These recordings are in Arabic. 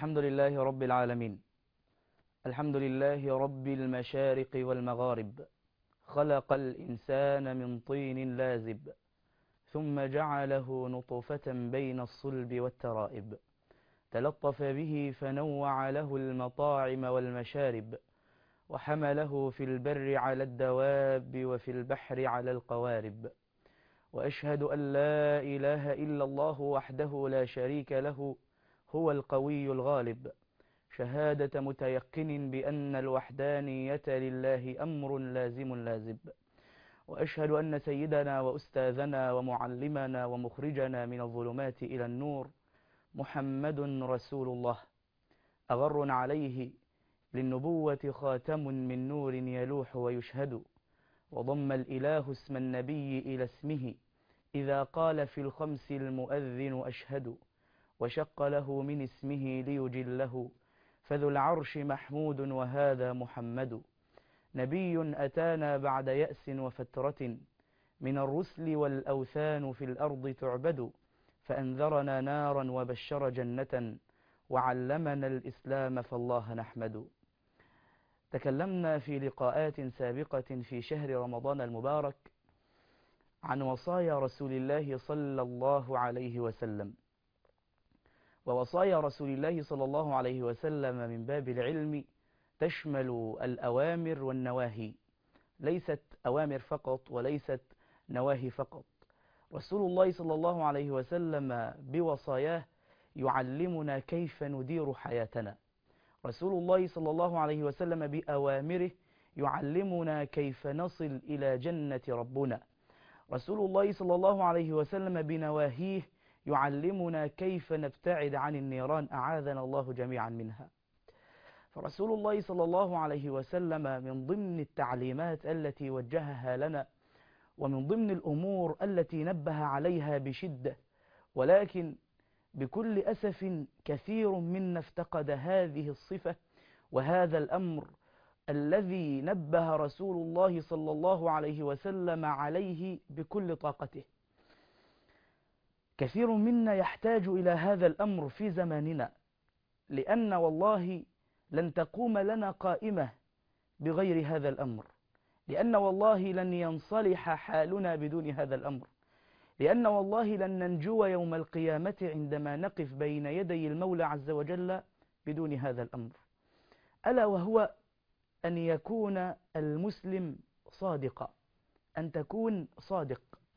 الحمد لله رب العالمين. الحمد لله رب المشارق والمغارب. خلق الإنسان من طين لازب، ثم جعله نطفة بين الصلب والترائب، تلطف به فنوع له المطاعم والمشارب، وحمله في البر على الدواب وفي البحر على القوارب. وأشهد أن لا إله إلا الله وحده لا شريك له، هو القوي الغالب، شهادة متيقن بأن الوحدانية لله أمر لازم لازب. وأشهد أن سيدنا وأستاذنا ومعلمنا ومخرجنا من الظلمات إلى النور محمد رسول الله، أغر عليه للنبوة خاتم من نور يلوح ويشهد. وضم الإله اسم النبي إلى اسمه إذا قال في الخمس المؤذن أشهد، وشق له من اسمه ليجله، فذو العرش محمود وهذا محمد. نبي أتانا بعد يأس وفترة من الرسل والأوثان في الأرض تعبد، فأنذرنا نارا وبشر جنة وعلمنا الإسلام فالله نحمد. تكلمنا في لقاءات سابقة في شهر رمضان المبارك عن وصايا رسول الله صلى الله عليه وسلم، ووصايا رسول الله صلى الله عليه وسلم من باب العلم تشمل الأوامر والنواهي، ليست أوامر فقط وليست نواهي فقط. رسول الله صلى الله عليه وسلم بوصاياه يعلمنا كيف ندير حياتنا. رسول الله صلى الله عليه وسلم بأوامره يعلمنا كيف نصل إلى جنة ربنا. رسول الله صلى الله عليه وسلم بنواهيه يعلمنا كيف نبتعد عن النيران، أعاذنا الله جميعا منها. فرسول الله صلى الله عليه وسلم من ضمن التعليمات التي وجهها لنا ومن ضمن الأمور التي نبه عليها بشدة، ولكن بكل أسف كثير منا افتقد هذه الصفة وهذا الأمر الذي نبه رسول الله صلى الله عليه وسلم عليه بكل طاقته. كثير منا يحتاج إلى هذا الأمر في زماننا، لأن والله لن تقوم لنا قائمة بغير هذا الأمر، لأن والله لن ينصلح حالنا بدون هذا الأمر، لأن والله لن ننجو يوم القيامة عندما نقف بين يدي المولى عز وجل بدون هذا الأمر، ألا وهو أن يكون المسلم صادقا، أن تكون صادق.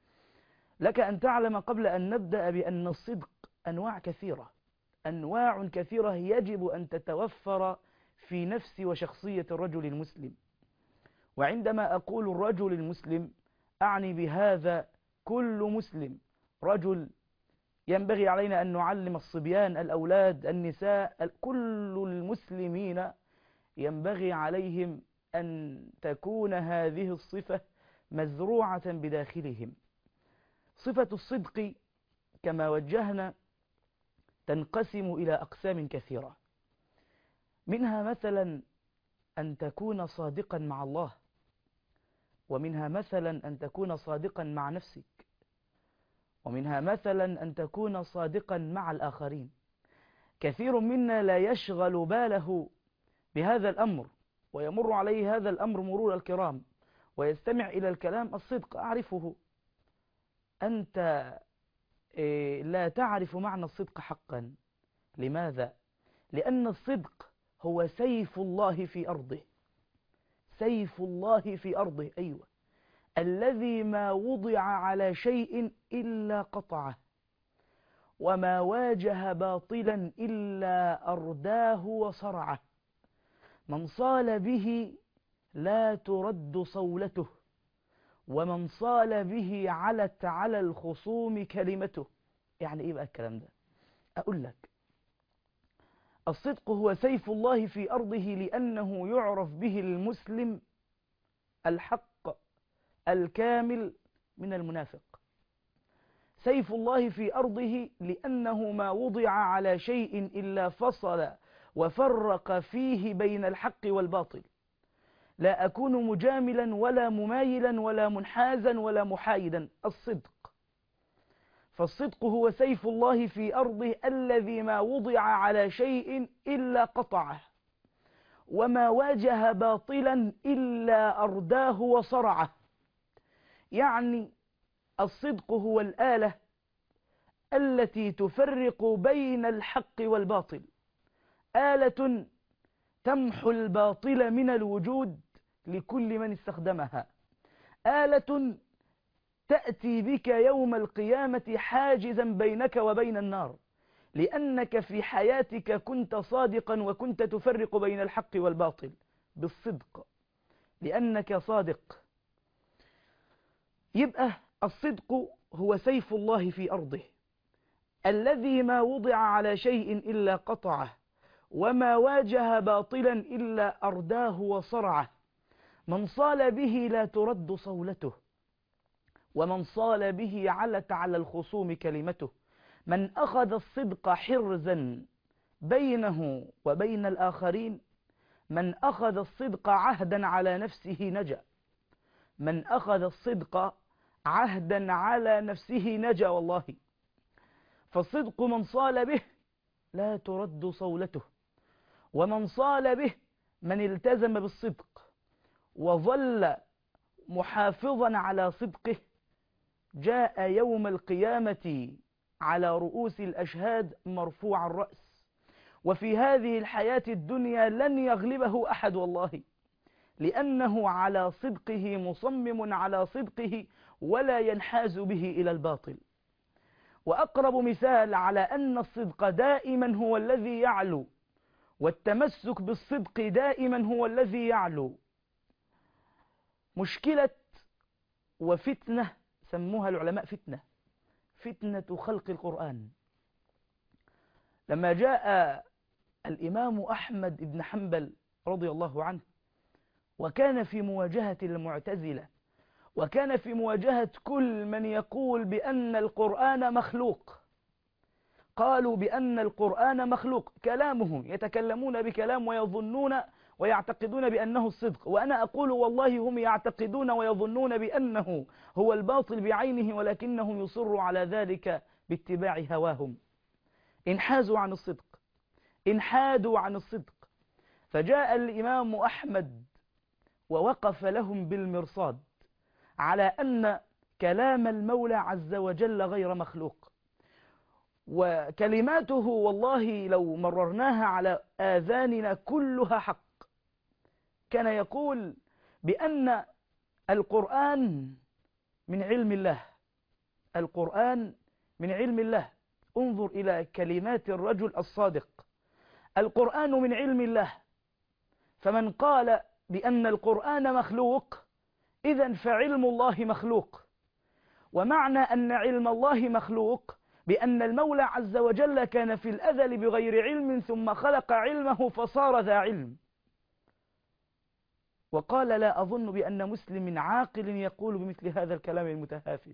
لك أن تعلم قبل أن نبدأ بأن الصدق أنواع كثيرة، أنواع كثيرة يجب أن تتوفر في نفس وشخصية الرجل المسلم. وعندما أقول الرجل المسلم أعني بهذا كل مسلم، رجل ينبغي علينا أن نعلم الصبيان، الأولاد، النساء، كل المسلمين ينبغي عليهم أن تكون هذه الصفة مزروعة بداخلهم. صفة الصدق كما وجهنا تنقسم إلى أقسام كثيرة، منها مثلا أن تكون صادقا مع الله، ومنها مثلا أن تكون صادقا مع نفسك، ومنها مثلا أن تكون صادقا مع الآخرين. كثير منا لا يشغل باله بهذا الأمر، ويمر عليه هذا الأمر مرور الكرام ويستمع إلى الكلام. الصدق أعرفه، أنت لا تعرف معنى الصدق حقا. لماذا؟ لأن الصدق هو سيف الله في أرضه، سيف الله في أرضه، أيوة، الذي ما وضع على شيء إلا قطعه، وما واجه باطلا إلا أرداه وصرعه. من صال به لا ترد صولته، ومن صال به علت على الخصوم كلمته. يعني إيه بقى الكلام ده؟ أقول لك، الصدق هو سيف الله في أرضه لأنه يعرف به المسلم الحق الكامل من المنافق. سيف الله في أرضه لأنه ما وضع على شيء إلا فصل وفرق فيه بين الحق والباطل. لا أكون مجاملا ولا ممايلا ولا منحازا ولا محايدا، الصدق. فالصدق هو سيف الله في أرضه الذي ما وضع على شيء إلا قطعه، وما واجه باطلا إلا أرداه وصرعه. يعني الصدق هو الآلة التي تفرق بين الحق والباطل، آلة تمحو الباطل من الوجود لكل من استخدمها، آلة تأتي بك يوم القيامة حاجزا بينك وبين النار، لأنك في حياتك كنت صادقا وكنت تفرق بين الحق والباطل بالصدق، لأنك صادق. يبقى الصدق هو سيف الله في أرضه الذي ما وضع على شيء إلا قطعه، وما واجه باطلا إلا أرداه وصرعه. من صال به لا ترد صولته، ومن صال به علت على الخصوم كلمته. من أخذ الصدق حرزا بينه وبين الآخرين، من أخذ الصدق عهدا على نفسه نجا، من أخذ الصدق عهدا على نفسه نجا والله. فالصدق من صال به لا ترد صولته، ومن صال به من التزم بالصدق وظل محافظا على صدقه جاء يوم القيامة على رؤوس الأشهاد مرفوع الرأس، وفي هذه الحياة الدنيا لن يغلبه أحد والله، لأنه على صدقه مصمم على صدقه ولا ينحاز به إلى الباطل. وأقرب مثال على أن الصدق دائما هو الذي يعلو، والتمسك بالصدق دائما هو الذي يعلو، مشكلة وفتنة سموها العلماء فتنة خلق القرآن. لما جاء الإمام أحمد بن حنبل رضي الله عنه وكان في مواجهة المعتزلة، وكان في مواجهة كل من يقول بأن القرآن مخلوق، قالوا بأن القرآن مخلوق، كلامهم يتكلمون بكلام ويظنون ويعتقدون بأنه الصدق، وأنا أقول والله هم يعتقدون ويظنون بأنه هو الباطل بعينه، ولكنهم يصروا على ذلك باتباع هواهم، انحازوا عن الصدق، انحادوا عن الصدق. فجاء الإمام أحمد ووقف لهم بالمرصاد على أن كلام المولى عز وجل غير مخلوق، وكلماته والله لو مررناها على آذاننا كلها حق. كان يقول بأن القرآن من علم الله، القرآن من علم الله. انظر إلى كلمات الرجل الصادق، القرآن من علم الله. فمن قال بأن القرآن مخلوق إذن فعلم الله مخلوق، ومعنى أن علم الله مخلوق بأن المولى عز وجل كان في الأزل بغير علم ثم خلق علمه فصار ذا علم. وقال لا أظن بأن مسلم عاقل يقول بمثل هذا الكلام المتهافت.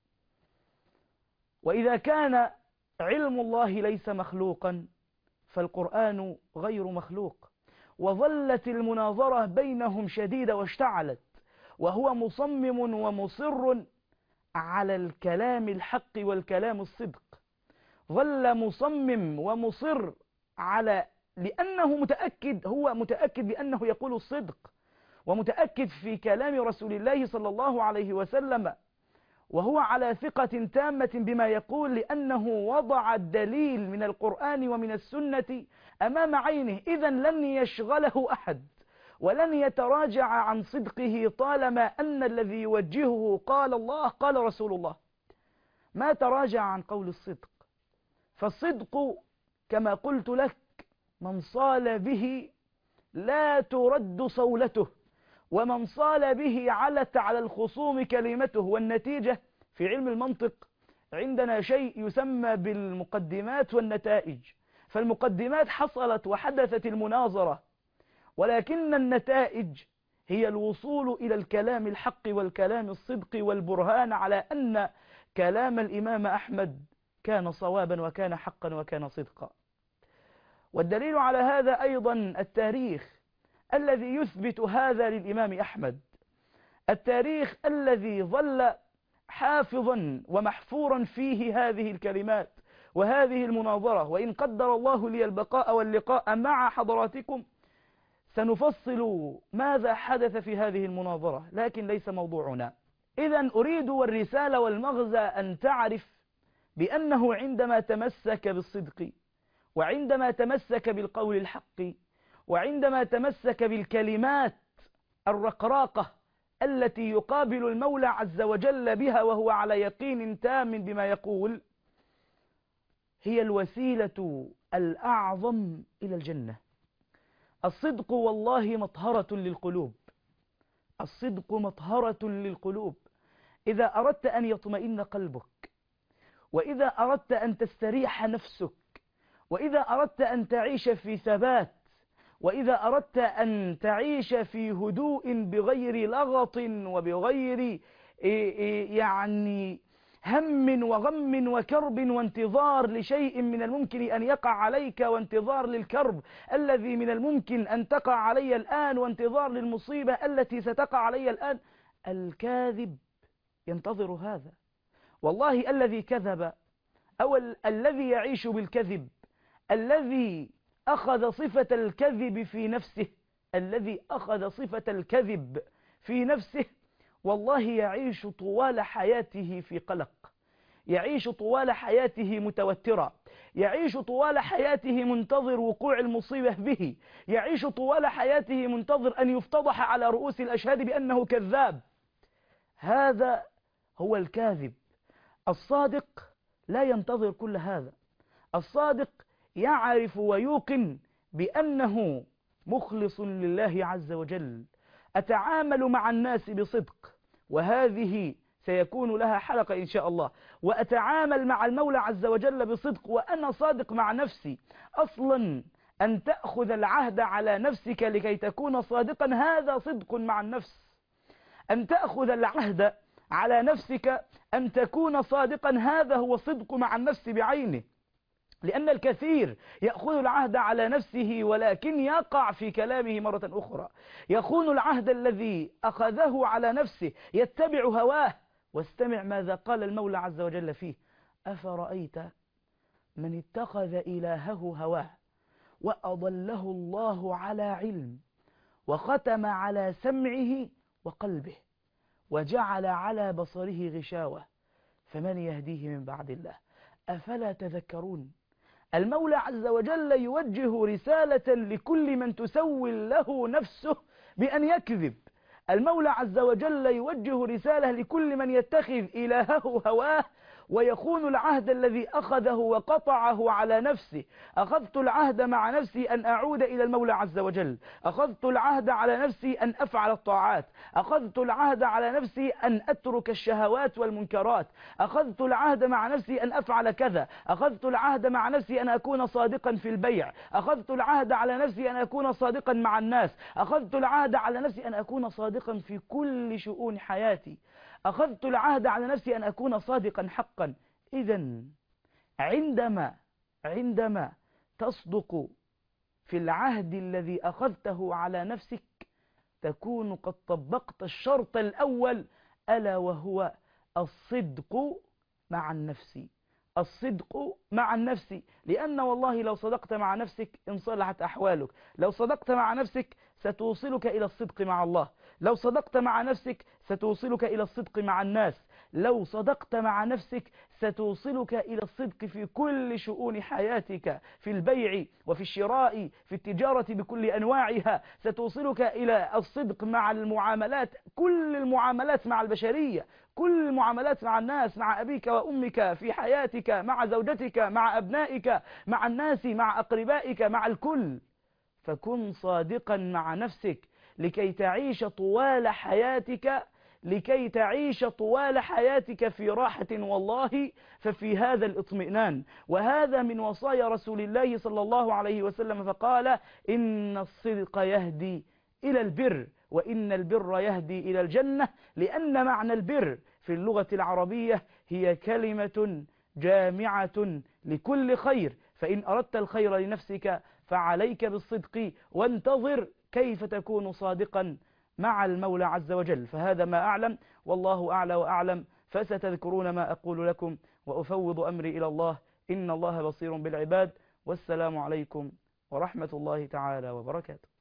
وإذا كان علم الله ليس مخلوقا فالقرآن غير مخلوق. وظلت المناظرة بينهم شديدة واشتعلت، وهو مصمم ومصر على الكلام الحق والكلام الصدق، ظل مصمم ومصر على، لأنه متأكد، هو متأكد بأنه يقول الصدق، ومتأكد في كلام رسول الله صلى الله عليه وسلم، وهو على ثقة تامة بما يقول، لأنه وضع الدليل من القرآن ومن السنة أمام عينه. إذن لن يشغله أحد ولن يتراجع عن صدقه طالما أن الذي يوجهه قال الله قال رسول الله، ما تراجع عن قول الصدق. فالصدق كما قلت لك من صال به لا ترد صولته، ومن صال به علت على الخصوم كلمته. والنتيجة في علم المنطق عندنا شيء يسمى بالمقدمات والنتائج. فالمقدمات حصلت وحدثت المناظرة، ولكن النتائج هي الوصول إلى الكلام الحق والكلام الصدق والبرهان على أن كلام الإمام أحمد كان صوابا وكان حقا وكان صدقا. والدليل على هذا أيضا التاريخ الذي يثبت هذا للإمام أحمد، التاريخ الذي ظل حافظا ومحفورا فيه هذه الكلمات وهذه المناظرة. وإن قدر الله لي البقاء واللقاء مع حضراتكم سنفصل ماذا حدث في هذه المناظرة، لكن ليس موضوعنا. إذن أريد والرسالة والمغزى أن تعرف بأنه عندما تمسك بالصدق، وعندما تمسك بالقول الحق، وعندما تمسك بالكلمات الرقراقة التي يقابل المولى عز وجل بها وهو على يقين تام بما يقول، هي الوسيلة الأعظم إلى الجنة. الصدق والله مطهرة للقلوب، الصدق مطهرة للقلوب. إذا أردت أن يطمئن قلبك، وإذا أردت أن تستريح نفسك، وإذا أردت أن تعيش في ثبات، وإذا أردت أن تعيش في هدوء بغير لغط وبغير يعني هم وغم وكرب وانتظار لشيء من الممكن أن يقع عليك، وانتظار للكرب الذي من الممكن أن تقع علي الآن، وانتظار للمصيبة التي ستقع علي الآن، الكاذب ينتظر هذا. والله الذي كذب أو الذي يعيش بالكذب، الذي أخذ صفة الكذب في نفسه، الذي أخذ صفة الكذب في نفسه، والله يعيش طوال حياته في قلق، يعيش طوال حياته متوترا، يعيش طوال حياته منتظر وقوع المصيبة به، يعيش طوال حياته منتظر أن يفتضح على رؤوس الأشهاد بأنه كذاب. هذا هو الكاذب. الصادق لا ينتظر كل هذا. الصادق يعرف ويوقن بأنه مخلص لله عز وجل. أتعامل مع الناس بصدق، وهذه سيكون لها حلقة إن شاء الله، وأتعامل مع المولى عز وجل بصدق وأنا صادق مع نفسي. أصلا أن تأخذ العهد على نفسك لكي تكون صادقا هذا صدق مع النفس. أن تأخذ العهد على نفسك أن تكون صادقا هذا هو صدق مع النفس بعينه. لأن الكثير يأخذ العهد على نفسه ولكن يقع في كلامه مرة أخرى، يخون العهد الذي أخذه على نفسه، يتبع هواه. واستمع ماذا قال المولى عز وجل فيه: أفرأيت من اتخذ إلهه هواه وأضله الله على علم وختم على سمعه وقلبه وجعل على بصره غشاوة فمن يهديه من بعد الله أفلا تذكرون. المولى عز وجل يوجه رسالة لكل من تسول له نفسه بأن يكذب. المولى عز وجل يوجه رسالة لكل من يتخذ إلهه هواه ويخون العهد الذي أخذه وقطعه على نفسه. أخذت العهد مع نفسي أن أعود إلى المولى عز وجل، أخذت العهد على نفسي أن أفعل الطاعات، أخذت العهد على نفسي أن أترك الشهوات والمنكرات، أخذت العهد مع نفسي أن أفعل كذا، أخذت العهد مع نفسي أن أكون صادقا في البيع، أخذت العهد على نفسي أن أكون صادقا مع الناس، أخذت العهد على نفسي أن أكون صادقا في كل شؤون حياتي، أخذت العهد على نفسي أن أكون صادقا حقا. إذن عندما تصدق في العهد الذي أخذته على نفسك تكون قد طبقت الشرط الأول، ألا وهو الصدق مع النفس. الصدق مع النفس، لأن والله لو صدقت مع نفسك انصلحت أحوالك. لو صدقت مع نفسك ستوصلك إلى الصدق مع الله. لو صدقت مع نفسك ستوصلك إلى الصدق مع الناس. لو صدقت مع نفسك ستوصلك إلى الصدق في كل شؤون حياتك، في البيع وفي الشراء، في التجارة بكل أنواعها. ستوصلك إلى الصدق مع المعاملات، كل المعاملات مع البشرية، كل المعاملات مع الناس، مع أبيك وأمك في حياتك، مع زوجتك، مع أبنائك، مع الناس، مع أقربائك، مع الكل. فكن صادقا مع نفسك لكي تعيش طوال حياتك، لكي تعيش طوال حياتك في راحة، والله ففي هذا الاطمئنان. وهذا من وصايا رسول الله صلى الله عليه وسلم، فقال: إن الصدق يهدي إلى البر، وإن البر يهدي إلى الجنة. لأن معنى البر في اللغة العربية هي كلمة جامعة لكل خير، فإن أردت الخير لنفسك فعليك بالصدق، وانتظر كيف تكون صادقا مع المولى عز وجل. فهذا ما أعلم، والله أعلى وأعلم. فستذكرون ما أقول لكم وأفوض أمري إلى الله، إن الله بصير بالعباد. والسلام عليكم ورحمة الله تعالى وبركاته.